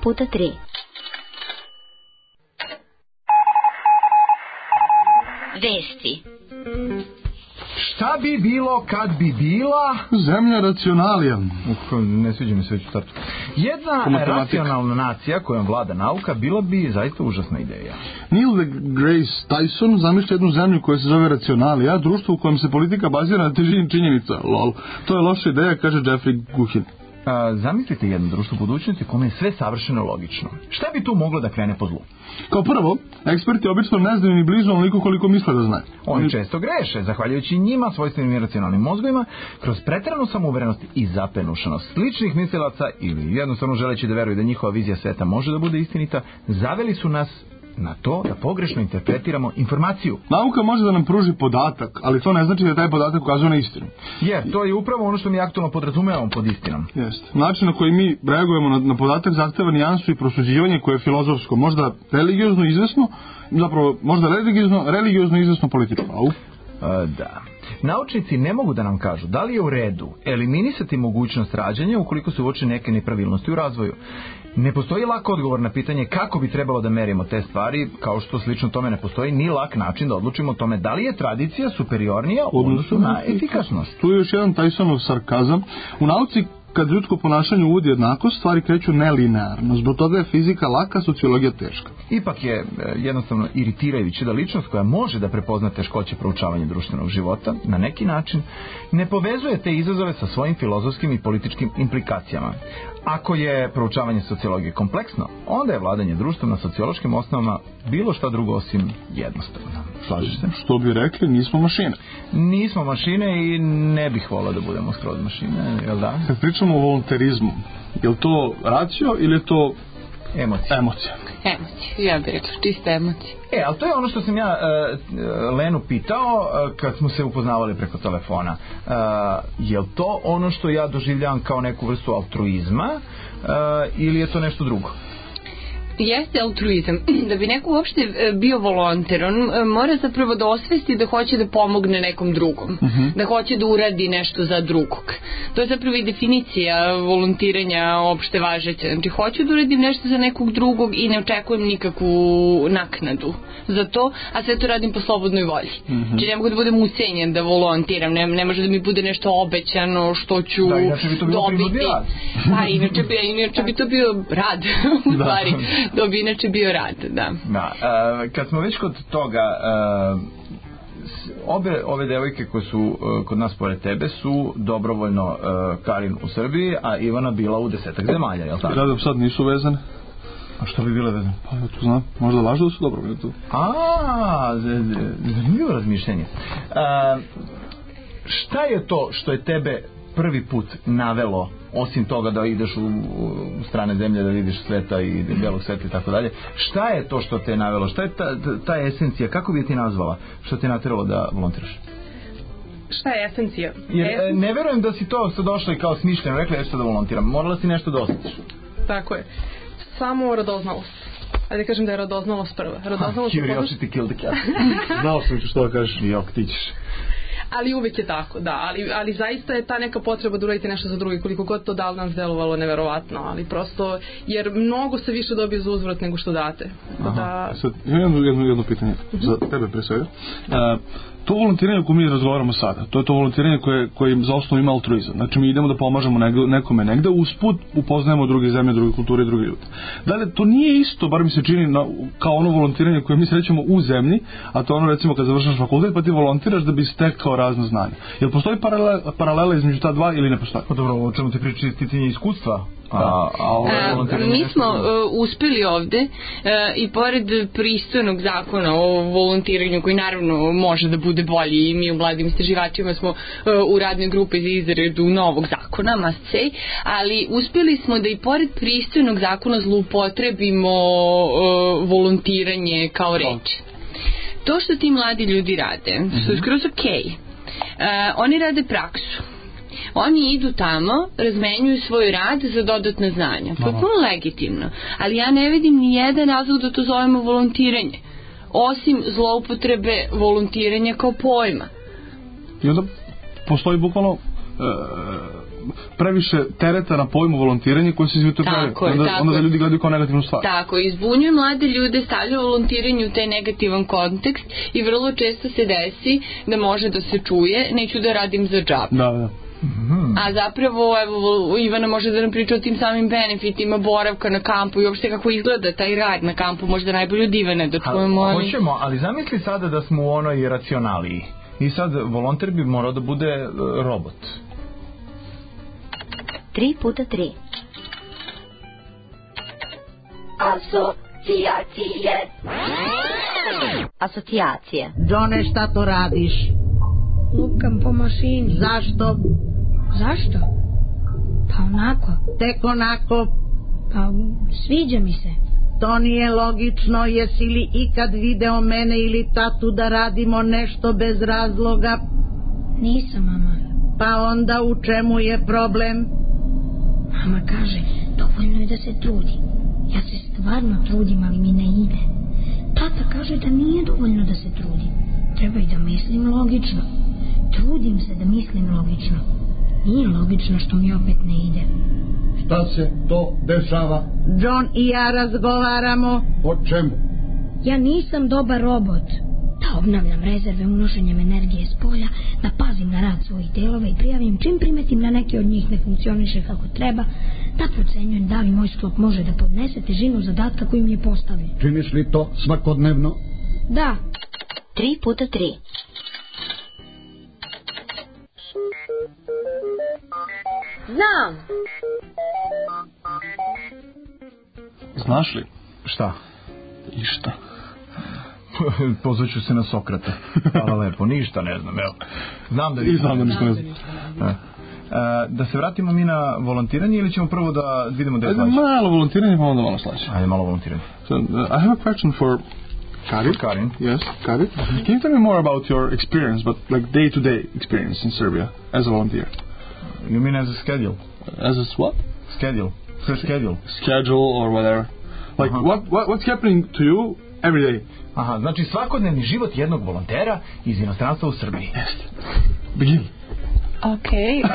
3x3. Vesti. Šta bi bilo kad bi bila zemlja racionalija? Ne sviđa mi se već u startu. Jedna racionalna nacija kojom vlada nauka bila bi zaista užasna ideja. Neil deGrasse Tyson zamišlja jednu zemlju koja se zove racionalija, društvo u kojem se politika bazira na težini činjenica. Lol. To je loša ideja, kaže Jeffrey Guhin. Zamislite jedno društvo budućnosti kome je sve savršeno logično. Šta bi tu moglo da krene po zlu? Kao prvo, eksperti obično ne znaju ni blizu onoliko koliko misle da znaju. Oni često greše, zahvaljujući njima svojstvenim iracionalnim mozgovima, kroz preteranu samouverenost i zapenušanost sličnih mislilaca ili jednostavno želeći da veruju da njihova vizija sveta može da bude istinita, zaveli su nas na to da pogrešno interpretiramo informaciju. Nauka može da nam pruži podatak, ali to ne znači da taj podatak ukazuje na istinu. Jer to je upravo ono što mi aktualno podrazumevamo pod istinom. Jeste. Način na koji mi reagujemo na podatak zahteva nijansu i prosuđivanje koje je filozofsko, možda religiozno izvesno, zapravo možda religiozno izvesno političko. Da. Naučnici ne mogu da nam kažu da li je u redu eliminisati mogućnost rađanja ukoliko se uoče neke nepravilnosti u razvoju. Ne postoji lak odgovor na pitanje kako bi trebalo da merimo te stvari, kao što slično tome ne postoji ni lak način da odlučimo o tome da li je tradicija superiornija u odnosu na efikasnost. Tu je još jedan Tysonov sarkazam. U nauci, kad ljudsko ponašanje uvodi jednakost, stvari kreću nelinearno. Zbog toga je fizika laka, sociologija teška. Ipak je jednostavno iritirajuće da ličnost koja može da prepozna teškoće proučavanja društvenog života na neki način ne povezuje te izazove sa svojim filozofskim i političkim implikacijama. Ako je proučavanje sociologije kompleksno, onda je vladanje društvom na sociološkim osnovama bilo šta drugo osim jednostavno. Slažeš se? Što bi rekli, nismo mašine. Nismo mašine i ne bih volao da budemo skroz mašine, jel da? Kad pričamo o volunterizmu, je li to racio ili je to emocija? Emocija, ja bih rekla, čista emocija. Ali to je ono što sam ja Lenu pitao kad smo se upoznavali preko telefona. Je li to ono što ja doživljavam kao neku vrstu altruizma ili je to nešto drugo? Jeste altruizam. Da bi neko uopšte bio volonter, on mora zapravo da osvesti da hoće da pomogne nekom drugom, da hoće da uradi nešto za drugog. To je zapravo i definicija volontiranja opšte važeća. Znači, hoću da uradim nešto za nekog drugog i ne očekujem nikakvu naknadu za to, a sve to radim po slobodnoj volji. Znači, ne mogu da budem ucenjen da volontiram, ne može da mi bude nešto obećano što ću dobiti. Pa, inače bi to bio rad, u stvari. To bi inače bio rad, da. Kad smo već kod toga, ove devojke koje su kod nas pored tebe su dobrovoljno Karin u Srbiji, a Ivana bila u 10 zemalja, jel tako? Radom sad nisu vezane. A što bi bile vezane? Pa ja to znam, možda lažu da su dobrovoljno tu. Zanimljivo razmišljenje. Šta je to što je tebe prvi put navelo, osim toga da ideš u strane zemlje, da vidiš sveta i belog sveta i tako dalje, šta je to što te je navelo, šta je ta esencija, kako bi je ti nazvala, što te je nateralo da volontiraš? Šta je esencija? Jer ne verujem da si to došla i kao smišljeno rekla ja ću da volontiram, morala si nešto da osjetiš. Tako je, samo radoznalost. Ajde kažem da je radoznalost prva. Curiosity killed the cat. Znao sam ću što da kažeš. Jok, ti ćeš. Ali uvek je tako, da, ali zaista je ta neka potreba da uradite nešto za drugi, koliko god to da li nas delovalo neverovatno, ali prosto, jer mnogo se više dobije za uzvrat nego što date. Sad, jedno pitanje za tebe pre svega. To volontiranje o kojem mi razgovaramo sada, to je to volontiranje koje za osnovu ima altruizam. Znači mi idemo da pomažemo nekome negde, usput upoznajemo druge zemlje, druge kulture i druge ljude. Dakle, to nije isto, bar mi se čini kao ono volontiranje koje mi srećemo u zemlji, a to ono recimo kad završaš fakultet pa ti volontiraš da bi stekao razna znanja. Jel postoji paralela između ta dva ili ne postoji? Pa dobro, o čemu ti priča sticanje iskustva? Mi smo uspeli ovde i pored pristojnog zakona o volontiranju koji naravno može da bude bolji i mi u mladim istraživačima smo u radnoj grupi za izradu novog zakona, must say, ali uspeli smo da i pored pristojnog zakona zloupotrebimo volontiranje kao reč. To što ti mladi ljudi rade su skroz okej. Oni rade praksu. Oni idu tamo, razmenjuju svoj rad za dodatna znanja. Potpuno legitimno. Ali ja ne vidim ni jedan razlog da to zovemo volontiranje. Osim zloupotrebe volontiranja kao pojma. I onda postoji bukvalno previše tereta na pojmu volontiranje koji se izvjetuje onda da ljudi gledaju kao negativnu stvar. Tako, izbunjuje mlade ljude, stavlja volontiranje u taj negativan kontekst i vrlo često se desi da može da se čuje, neću da radim za džab. Da. A zapravo, evo, Ivana može da nam priča o tim samim benefitima boravka na kampu i uopšte kako izgleda taj rad na kampu, možda najbolje od Ivane da čujemo. Hoćemo, ali zamisli sada da smo u onoj racionaliji i sad volonter bi morao da bude robot. 3x3 Asocijacije. Johne, šta to radiš? Lupkam po mašini. Zašto? Zašto? Pa onako. Tek onako? Pa sviđa mi se. To nije logično. Jesi li ikad video mene ili tatu da radimo nešto bez razloga? Nisam, mama. Pa onda u čemu je problem? Mama kaže, dovoljno je da se trudi. Ja se stvarno trudim, ali mi ne ide. Tata kaže da nije dovoljno da se trudim. Treba i da mislim logično. Trudim se da mislim logično. Nije logično što mi opet ne ide. Šta se to dešava? John i ja razgovaramo. O čemu? Ja nisam dobar robot. Da obnavljam rezerve unošenjem energije s polja, da pazim na rad svojih delova i prijavim čim primetim na neke od njih ne funkcioniše kako treba, da procenjujem da li moj sklop može da podnese težinu zadatka koji mi je postavljen. Činiš li to svakodnevno? Da. 3x3 Znam. Znaš li? Šta? Išta. Pozvaću se na Sokrata. Hvala lepo, ništa ne znam, evo. Znam da ništa ne znam. Da se vratimo mi na volontiranje ili ćemo prvo da vidimo da je slađe? Malo volontiranje pa onda malo slađe. Ajde, malo volontiranje. So, I have a question for Karin. Yes, Karin. Can you tell me more about your experience, but like day-to-day experience in Serbia as a volunteer? You mean as a schedule? As a what? Schedule. Schedule or whatever. Like what's happening to you every day? Aha, znači svakodnevni život jednog volontera iz inostranstva u Srbiji. Jeste. Begin. Okay.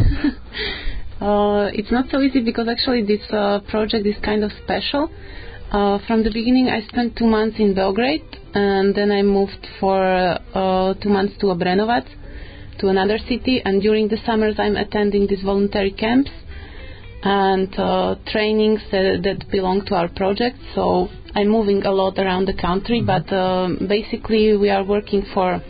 It's not so easy because actually this project is kind of special. From the beginning I spent 2 months in Belgrade and then I moved for 2 months to Obrenovac, to another city, and during the summers I'm attending these voluntary camps and trainings that belong to our project. So I'm moving a lot around the country, but basically we are working for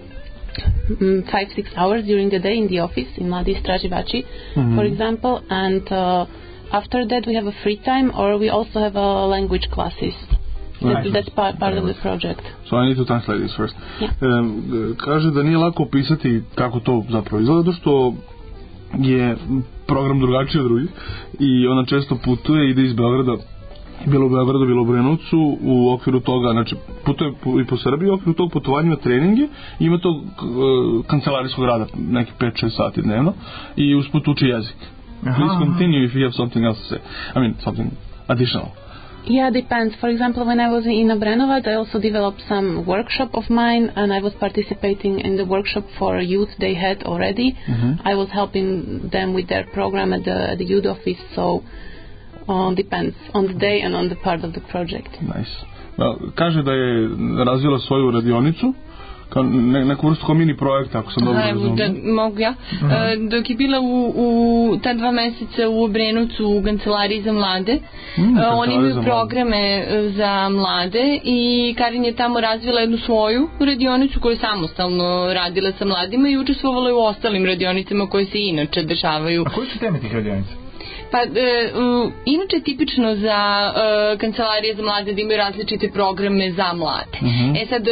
5-6 hours during the day in the office in Mladi Straživači, for example, and after that we have a free time, or we also have language classes. That's part of the project. So I need to translate this first. Yeah. Kaže da nije lako opisati kako to zapravo izgleda, zato što je program drugačiji od drugih i ona često putuje, ide iz Beograda, bilo u Beogradu, bilo u Brenovcu, u okviru toga, znači putuje i po Srbiji, u okviru tog putovanja ima treninge, ima tog kancelarijskog rada, neki 5-6 sati dnevno i usput uči jezik. Please continue if you have something else to say. I mean, something additional. Yeah, depends. For example, when I was in Obrenovac, I also developed some workshop of mine, and I was participating in the workshop for youth they had already. I was helping them with their program at the youth office, so depends on the day and on the part of the project. Nice. Kaže da je razvila svoju radionicu, kao neku vrstu kao mini projekta, ako sam dobro razumio. Mogu ja. Dok je bila u ta 2 meseca u Obrenovcu u kancelariji za mlade, oni imaju programe za mlade i Karin je tamo razvila jednu svoju radionicu koju je samostalno radila sa mladima i učestvovala je u ostalim radionicama koje se inače dešavaju. A koji su teme tih radionica? Pa, inače tipično za kancelarije za mlade da imaju različite programe za mlade. Sad,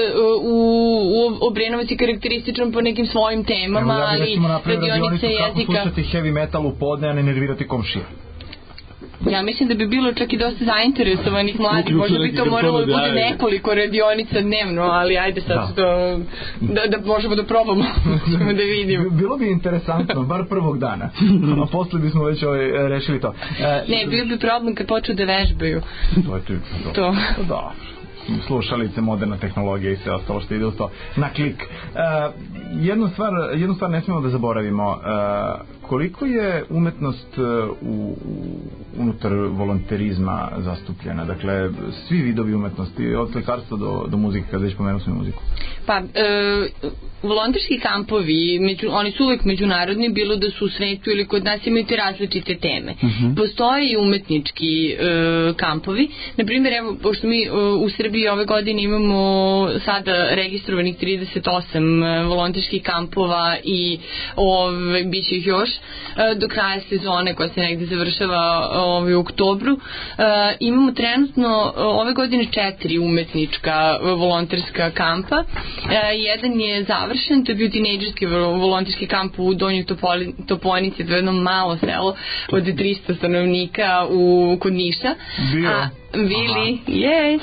u Obrenovac je karakterističan po nekim svojim temama, ali radionice jezika... Kako slušati heavy metal u podne, a ne nervirati komšije? Ja mislim da bi bilo čak i dosta zainteresovanih mladih, možda bi to moralo da bude nekoliko radionica dnevno, ali ajde sad da možemo da probamo, da vidimo. Bilo bi interesantno, bar prvog dana, a posle bismo već rešili to. Ne, bio bi problem kad počnu da vežbaju. To je to. Da. Slušalice, moderna tehnologija i sve ostalo što ide u to na klik. Jednu stvar ne smemo da zaboravimo koliko je umetnost unutar volonterizma zastupljena? Dakle, svi vidovi umetnosti, od slikarstva do muzike, kada već pomenu smo muziku. Pa, volonterski kampovi, oni su uvek međunarodni, bilo da su u svetu ili kod nas, imaju te različite teme. Postoje i umetnički kampovi. Naprimjer, evo, pošto mi u Srbiji ove godine imamo sada registrovanih 38 volonterskih kampova i bit će ih još do kraja sezone koja se negde završava u oktobru. Imamo trenutno ove godine 4 umetnička volonterska kampa. Jedan je završen, to je bio tinejdžerski volonterski kamp u Donjoj Toponici, to je jedno malo selo od 300 stanovnika kod Niša. Bili, jej.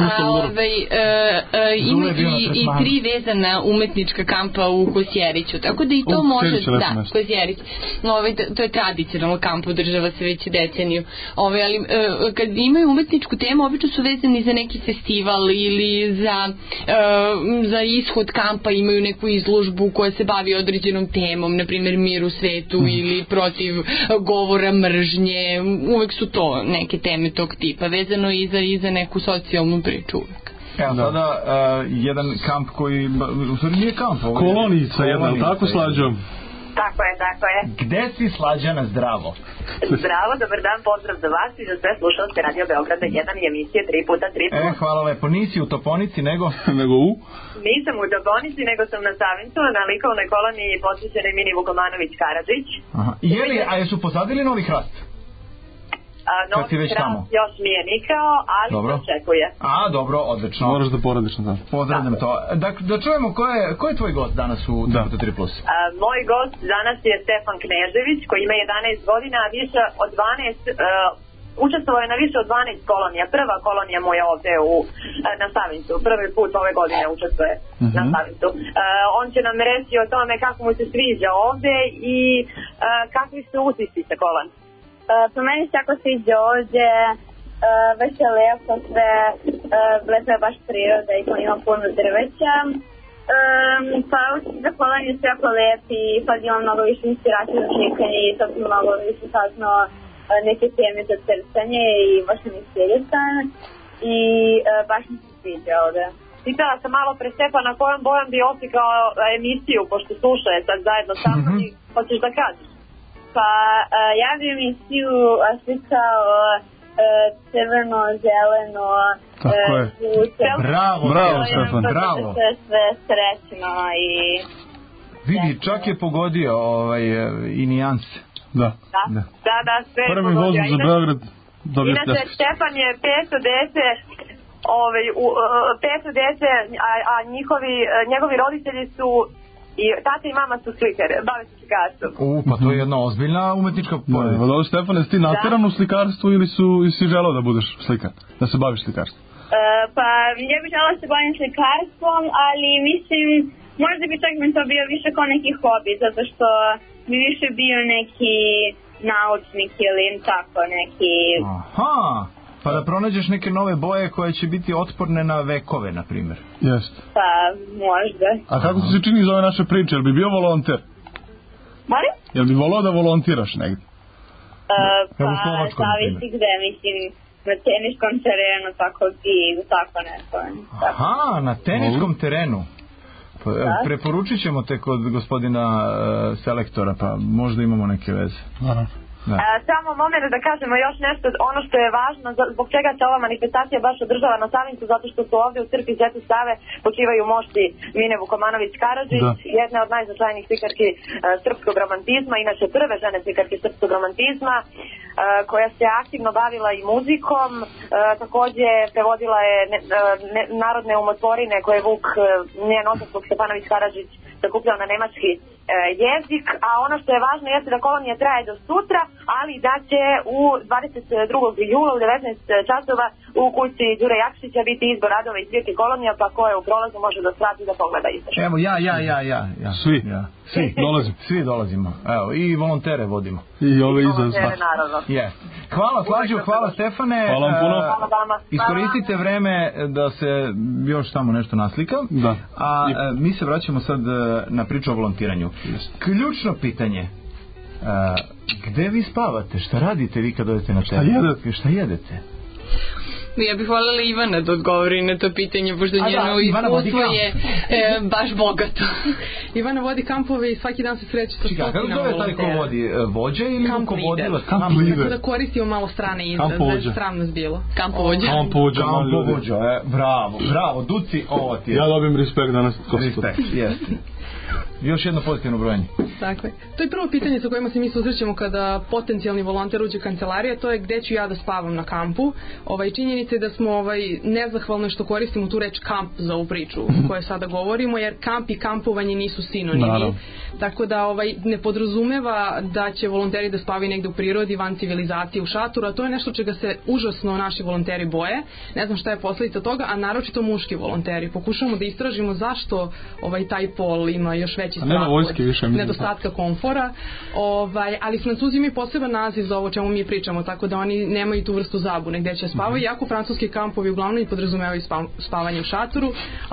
Ima i 3 vezana umetnička kampa u Kosjeriću, tako da i to može, da, Kosjerić. To je tradicionalno kamp, održava se već deceniju. Ali kad imaju umetničku temu, obično su vezani za neki festival ili za ishod kampa, imaju neku izložbu koja se bavi određenom temom, na primjer mir u svetu ili protiv govora mržnje, uvek su to neke teme tog tipa, vezano i za neku socijalnu priču uvek. Evo sada jedan kamp koji, u stvari nije kamp, Kolonica jedan, tako Slađo? Tako je. Gde si Slađana, zdravo? Zdravo, dobar dan, pozdrav za vas i za sve slušalce Radio Beograda 1 i emisije 3x3. Hvala lepo, nisi u Toponici nego? Nego u? Nisam u Toponici, nego sam na Savincu, na likovnoj koloniji posvećenoj Mini Vukomanović Karadžić. A jesu posadili novi hrast? Novi hrast još nije nikao, ali se očekuje. Dobro, odlično. Moraš da poradiš na to. Pozdravljam to. Dakle, da čujemo ko je tvoj gost danas u 3+. Moj gost danas je Stefan Knežević, koji ima 11 godina, a više od 12... Učestvovao je na više od 12 kolonija. Prva kolonija mu je ovde na Savincu. Prvi put ove godine učestvuje na Savincu. On će nam reći o tome kako mu se sviđa ovde i kakvi su utisci sa kolan. Po meni se jako sviđa ovdje, već je lijepo sve, lepo je baš priroda i ima puno drveća. Pa utisci za koloniju su jako lijepi, sad imam mnogo više inspiracije za slikanje i sad sam mnogo više saznao neke teme za crtanje i baš mi je sviđan i baš mi se sviđa ovdje. Pitala sam malo pre Stefana kojom bojom bi oslikao emisiju, pošto sluša je sad zajedno sa mnom i hoćeš da kažeš? Pa ja bi emisiju slikao crveno, zeleno, bravo Stefan, bravo. Sve srećno i... Vidi, čak je pogodio i nijanse. Da, sve je prvi vozduk za Beograd. Inače, Stefan je 5. dete, a njegovi roditelji su i tata i mama su slikare, bave se slikarstvom. Pa to je jedna ozbiljna umetnička porodica. Dobro, Stefane, si ti natjeran u slikarstvu ili si želao da budeš slikar, da se baviš slikarstvom? Pa ja bih želao da se bavim slikarstvom, ali mislim, možda bi čak mi to bio više kao neki hobi, zato što bi više bio neki naučnik ili tako neki... Aha, pa da pronađeš neke nove boje koje će biti otporne na vekove, na primjer. Jeste. Pa, možda. A kako ti se čini za ove naše priče, jel bi bio volonter? Molim? Jel bi volao da volontiraš negdje? Pa, zavisi gde, mislim, na teniskom terenu, tako neko. Aha, na teniskom terenu. Preporučit ćemo te kod gospodina selektora, pa možda imamo neke veze. Samo moment da kažemo još nešto, ono što je važno, zbog čega se ova manifestacija baš održava na Savincu, zato što su ovdje u crkvi Svete Save počivaju mošti Mine Vukomanović Karadžić, jedna od najznačajnijih slikarki srpskog romantizma, inače prve žene slikarke srpskog romantizma, koja se aktivno bavila i muzikom, također prevodila je narodne umotvorine koje je Vuk, njen otac Vuk Stefanović Karadžić, sakupljao na nemački jezik, a ono što je važno jeste da kolonija traje do sutra, ali da će u 22. jula u 19 časova u kući Đure Jakšića biti izbor radova i zbirke kolonija, pa ko je u prolazu može da svrati da pogleda izveštaj. Evo, ja. Svi dolazimo. Evo, i volontere vodimo. I ove izazva. Hvala Slađo, hvala Stefane. Hvala vam puno. Iskoristite vreme da se još tamo nešto naslika. Da. A mi se vraćamo sad na priču o volontiranju. Ključno pitanje. Gde vi spavate? Šta radite vi kad odete na teren? Šta jedete? Ja bih voljela Ivana da odgovori na to pitanje, pošto njeno iskustvo je baš bogato. Ivana vodi kampove i svaki dan se sreće sa stotinama volontera. Kako zove taj ko vodi? Vođa ili rukovodilac? Kamp lider. Tako da koristimo malo strane izraz, da je sram nas bilo. Kampovođa. Kampovođa, bravo, Duci, ovo ti je. Ja dobijem respekt danas. Respekt, jeste. Još jedno pozitivno brojanje. Dakle, to je prvo pitanje sa kojima se mi susrećemo kada potencijalni volonter uđe u kancelariju, to je gde ću ja da spavam na kampu. Činjenica je da smo nezahvalno što koristimo tu reč kamp za ovu priču o kojoj sada govorimo, jer kamp i kampovanje nisu sinonimi. Tako da ne podrazumeva da će volonteri da spavaju negde u prirodi, van civilizacije, u šatoru, a to je nešto čega se užasno naši volonteri boje. Ne znam šta je posledica toga, a naročito muški volonteri. Pokušamo da istražimo zašto taj pol ima još veći strah od nedostatka komfora, ali Francuzi imaju poseban naziv za ovo čemu mi pričamo, tako da oni nemaju tu vrstu zabune gde će spavaju, iako francuski kampovi uglavnom i podrazumevaju spavanje u šatoru,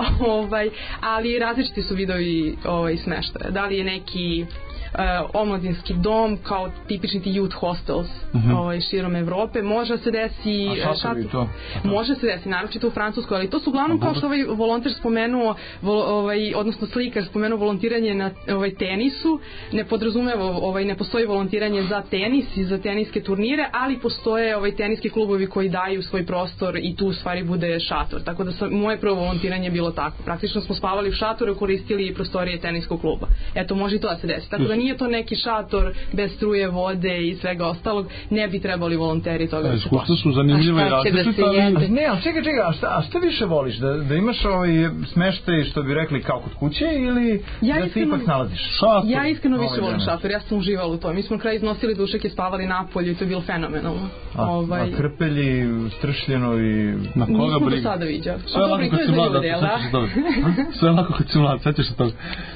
ali različiti su vidovi smeštaja. Da li je neki omladinski dom kao tipični ti youth hostels širom Evrope, može se desi može se desi, naročito u Francuskoj, ali to su uglavnom kao što volonter spomenuo, odnosno slikar spomenuo volontiranje na tenisu, ne podrazumeva, ne postoji volontiranje za tenis i za teniske turnire, ali postoje teniski klubovi koji daju svoj prostor i tu u stvari bude šator, tako da moje prvo volontiranje je bilo tako, praktično smo spavali u šatoru, koristili prostorije teniskog kluba, eto može i to da se desi, tako da nije to neki šator bez struje, vode i svega ostalog, ne bi trebali volonteri toga da se plaši. Iskustva su zanimljive i različite. Ne, ali čekaj, a šta više voliš? Da imaš smeštaj, što bi rekli, kao kod kuće ili da se ipak nalaziš? Šator. Ja iskreno više volim šator, ja sam uživala u to. Mi smo na kraju iznosili dušeke, spavali napolju i to je bilo fenomenalno. A krpelji, stršljeno i... Nismo do sada viđali. Sve lako kad si mlad, sve lako kad si mlad, sećaš se toga.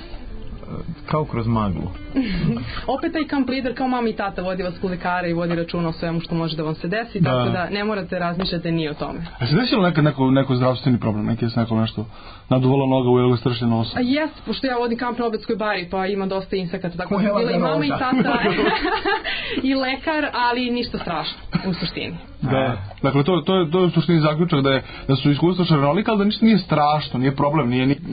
Kao kroz maglu. Opet taj kamp lider kao mama i tata vodi vas po lekare i vodi računa o svemu što može da vam se desi, tako da ne morate razmišljati ni o tome. A se desilo neko zdravstveni problem, neki se neko nešto naduvala noga u ili stršljen nos? Jes, pošto ja vodim kamp na Obedskoj bari, pa ima dosta insekata, tako da bila i mama i tata i lekar, ali ništa strašno u suštini. Da, dakle to je u suštini zaključak da su iskustva šarenolika, ali da ništa nije strašno, nije problem,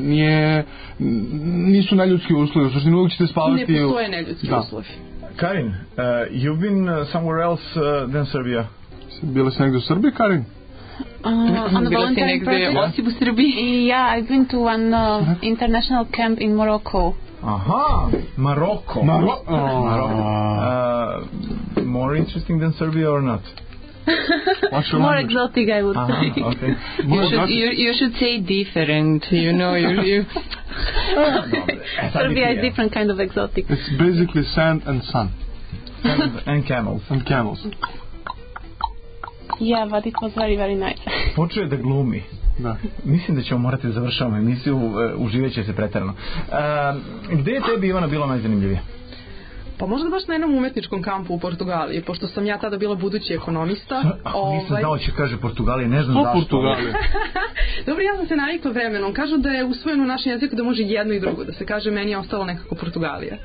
nisu neljudski uslovi, u suštini uvijek ćete spavati... Ne postoje neljudski uslovi. Karin, you've been somewhere else than Serbia? Bila si negdje u Srbiji, Karin? On a volunteering project. Yeah, I've been to one international camp in Morocco. Aha, Morocco. More interesting than Serbia or not? More exotic, I would say. Okay. You should say different, you know. Serbia is different kind of exotic. It's basically sand and sun. And camels. And camels. Yeah, but it was very, very nice. Počeo je da glumi. Da. Mislim da ćemo morati završavamo emisiju, uživeće se preterano. Gde je tebi, Ivana, bilo najzanimljivije? Pa možda baš na jednom umetničkom kampu u Portugaliji, pošto sam ja tada bila budući ekonomista. Nisam znao će kaže Portugalije, ne znam zašto. Portugalije. Dobro, ja sam se navikla vremenom. Kažu da je usvojeno u našem jeziku da može jedno i drugo, da se kaže meni je ostalo nekako Portugalija.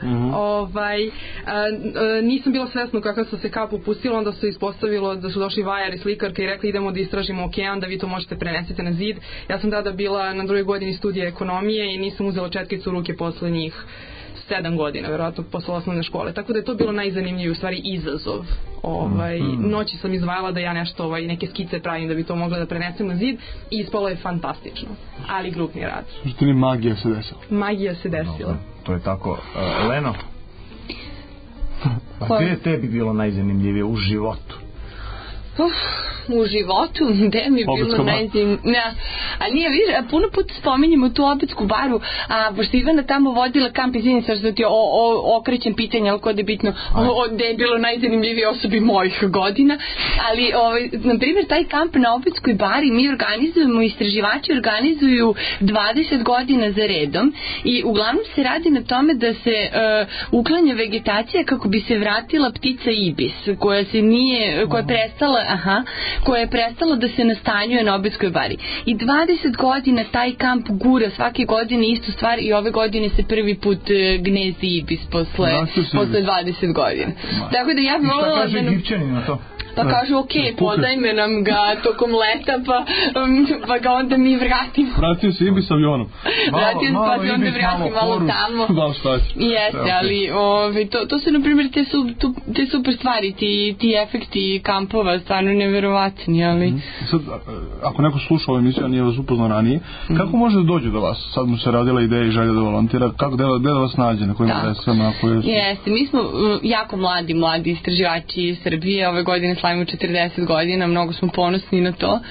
Nisam bila svesna kako sam se kapu pustila, onda se ispostavilo da su došli vajar i slikarka i rekli idemo da istražimo okean, da vi to možete prenesiti na zid. Ja sam tada bila na drugoj godini studija ekonomije i nisam uzela četkicu u ruke posle njih 7 godina, verovatno posle osnovne škole. Tako da je to bilo najzanimljivije, u stvari izazov. Noći sam izvajala da ja nešto, neke skice pravim da bi to mogla da prenesem na zid i ispalo je fantastično. Ali grupni rad. Što ni magija se desila? Magija se desila. To je tako. Leno? Gde je tebi bilo najzanimljivije u životu? U životu, gde mi je bilo najzanimljivije, ali nije, viš, puno puta spominjemo tu Obedsku baru, a pošto Ivana tamo vodila kamp, izvinim se što ti okrećem pitanje, ali kod je bitno, gde je bilo najzanimljivije osobi mojih godina, ali, na primjer, taj kamp na Obedskoj bari mi organizujemo, istraživači organizuju 20 godina za redom i uglavnom se radi na tome da se uklanja vegetacija kako bi se vratila ptica ibis, koja je prestala koje je prestalo da se nastanjuje na Obedskoj bari. I 20 godina taj kamp gura svake godine istu stvar i ove godine se prvi put gnezdi ibis posle 20 godina. Tako da ja bi volila da... I šta kaže Egipćani na to? Pa kažu, podajme nam ga tokom leta, pa ga onda mi vratimo. Vratio se ibis avionom. Vratio pa se onda vrati malo tamo. Malo šta će. Jeste, ali to su, na primjer, te super stvari, ti efekti kampova, stvarno neverovatni, ali... Sad, ako neko sluša ovu emisiju, a nije vas upoznao ranije, kako može da dođe do vas? Sad mu se radila ideja i želja da volontira, kako da vas nađe, na kojim adresama? Jeste, mi smo jako mladi istraživači Srbije, ove godine slavimo 40 godina, mnogo smo ponosni na to.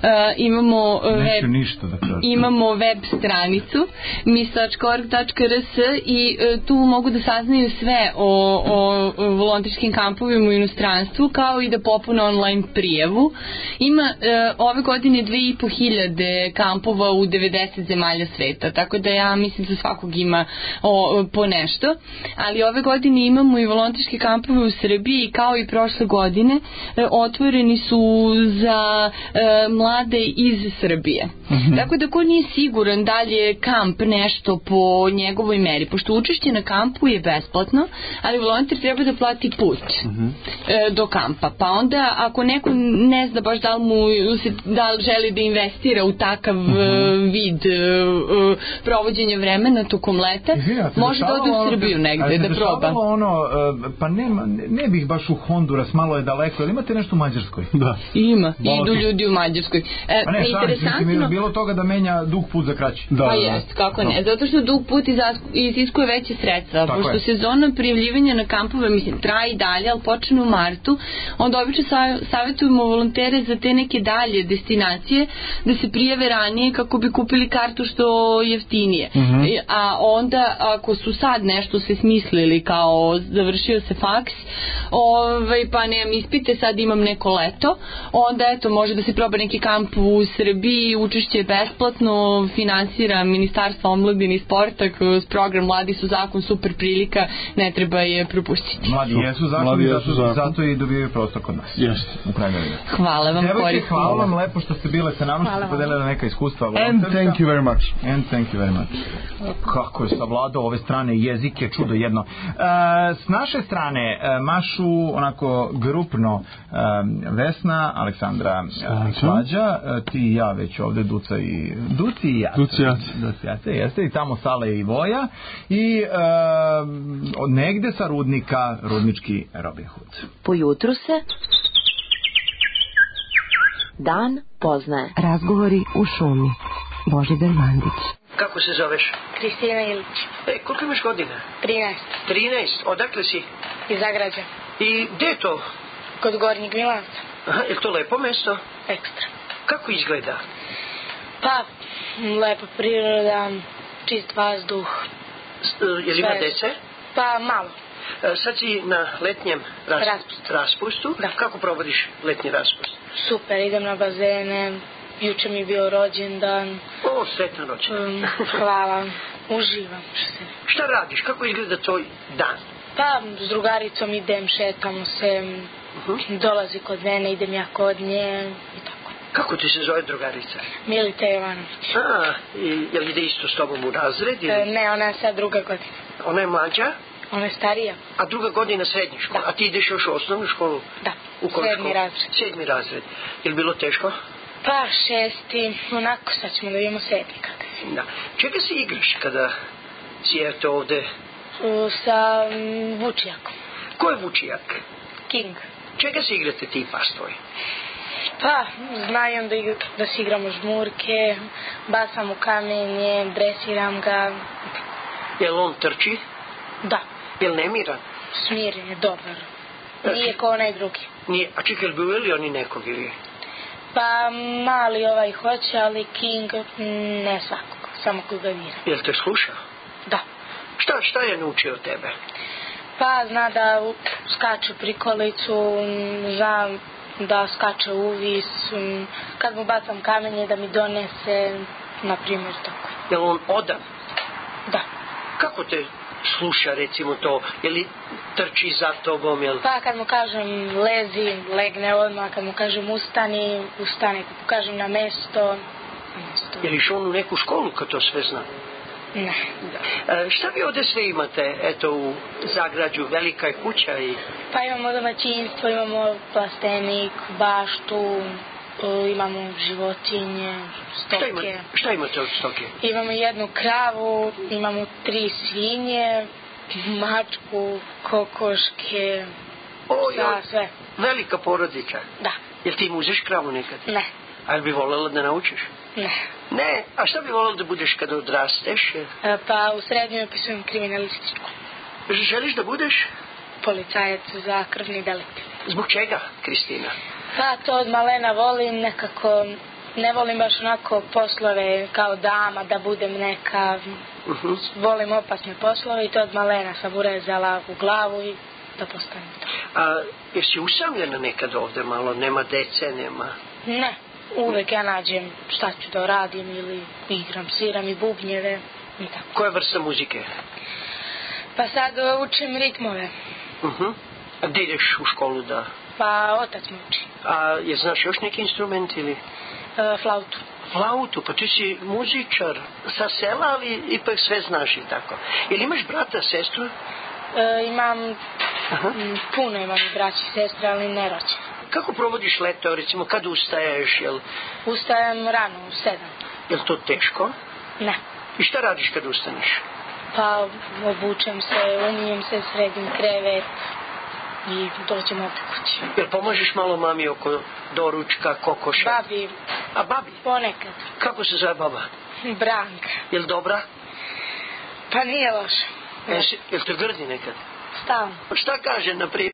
Imamo web stranicu misačkorg.rs i tu mogu da saznaju sve o volonterskim kampovima u inostranstvu, kao i da popune online prijavu. Ima ove godine 2500 kampova u 90 zemalja sveta, tako da ja mislim da svakog ima po nešto, ali ove godine imamo i volonterske kampove u Srbiji, kao i prošle godine otvoreni su za mlade iz Srbije. Tako da ko nije siguran da li je kamp nešto po njegovoj meri, pošto učešće na kampu je besplatno, ali volonter treba da plati put do kampa. Pa onda ako neko ne zna baš da li želi da investira u takav vid provođenja vremena tokom leta, može da ode u Srbiju negde da proba. Pa ne bih baš u Honduras, malo je daleko, ali imate nešto u Mađarskoj? Da. Ima, idu ljudi u Mađarskoj. Pa ne, interesantno... bilo toga da menja dug put za kraći. Pa jest, kako ne, zato što dug put iziskuje veće sredstva, pošto sezona prijavljivanja na kampove, mislim, traje i dalje, ali počne u martu, onda obično savjetujemo volontere za te neke dalje destinacije da se prijave ranije kako bi kupili kartu što jeftinije. A onda, ako su sad nešto se smislili, kao završio se faks, pa nemam ispite, sad imam neko leto, onda eto, može da se proba neki kamp u Srbiji, učešće je besplatno, finansira Ministarstvo omladine i sporta kroz program Mladi su zakon, super prilika, ne treba je propustiti. Mladi jesu zakon, zato i dobijaju prostor kod nas. Hvala vam, korisno. Hvala vam lepo što ste bile sa nama, što ste podelili neka iskustva. And thank you very much. Kako je savladao ove strane jezike, čudo jedno. S naše strane mašu onako grupno Vesna, Aleksandra, Slađa, ti i ja već ovde, Duca i Jace, jeste, i tamo Sale i Voja, i negde sa Rudnika, Rudnički Robin Hood. Po jutru se dan poznaje. Razgovori u šumi. Božidar Mandić. Kako se zoveš? Kristina Ilić. Koliko imaš godina? 13. 13? Odakle si? Iz Zagrađa. I gde je to? Kod Gornjeg Milanca. Aha, je to lepo mesto? Ekstra. Kako izgleda? Pa, lepa priroda, čist vazduh. Jel ima dece? Pa, malo. Sad si na letnjem raspustu. Da. Kako provodiš letnji raspust? Super, idem na bazene, juče mi je bio rođendan. O, sretan rođendan. Hvala, uživam. Šta radiš? Kako izgleda tvoj dan? Pa, s drugaricom idem, šetamo se, dolazi kod mene, idem ja kod nje i tako. Kako ti se zove drugarica? Milita Jovanović. Je li ide isto s tobom u razred? Ne, ona je sad druga godina. Ona je mlađa? Ona je starija. A druga godina srednje škole? A ti ideš još u osnovnu školu? Da, 7. razred. 7. razred. Je li bilo teško? Pa 6. onako, sad ćemo da vidimo 7. kakav. Da. Čega se igraš kada si eto ovde? Sa Vučijakom. Ko je Vučijak? King. Čega se igrate ti pas tvoj? Pa, znajem da se igramo žmurke, basam u kamenje, dresiram ga. Jel on trči? Da. Jel nemiran? Smiren je, dobar. Nije ko onaj drugi. Nije, a čekaj, bi uveli oni nekog ili? Pa, mali hoće, ali King ne svakog, samo koga vira. Jel te sluša? Da. Šta je naučio od tebe? Pa, zna da skače prikolicu, zna da skače uvis, kad mu bacam kamenje da mi donese, na primjer, tako. Jel on odan? Da. Kako te sluša recimo to, ili trči za tobom, jel? Pa kad mu kažem lezi, legne odmah, kad mu kažem ustani, ustani, kad mu kažem na mesto. Je li išao on u neku školu kad to sve zna? Ne. Šta vi ovde sve imate, eto, u Zagrađu, velika je kuća i... Pa imamo domaćinstvo, imamo plastenik, baštu, imamo životinje, stoke. Šta imate od stoke? Imamo 1 kravu, imamo 3 svinje, mačku, kokoške, sve. Velika porodica? Da. Jel ti im uzeš kravu nekad? Ne. A jel bi voljela da naučiš? Ne. Ne? A šta bi voljela da budeš kada odrasteš? Pa u srednjoj upisujem kriminalističku. Želiš da budeš? Policajac za krvni delikt. Zbog čega, Kristina? Pa to od malena volim, nekako ne volim baš onako poslove kao dama, da budem neka, volim opasne poslove i to od malena sam urezala u glavu i da postanem to. A jesi usamljena nekad ovde malo, nema dece, nema? Ne, uvek ja nađem šta ću da radim ili igram, sviram i bubnjeve i tako. Koja vrsta muzike? Pa sad učim ritmove. A gde ideš u školu da... Pa otac me uči. A je znaš još neki instrument ili? Flautu. Flautu, pa ti si muzičar sa sela, ali ipak sve znaš i tako. Jel imaš brata, sestru? Imam, puno imam braća i sestre, ali ne rođe. Kako provodiš leto, recimo, kad ustaješ, jel? Ustajem rano, u 7. Jel to teško? Ne. I šta radiš kad ustaneš? Pa obučem se, umijem se, sredim krevet i dođem opet kući. Jel pomažeš malo mami oko doručka, kokoša? Babi. A babi? Ponekad. Kako se zove baba? Branka. Jel dobra? Pa nije loša. Jel te grdi nekad? Stalno. Šta kaže, na primjer?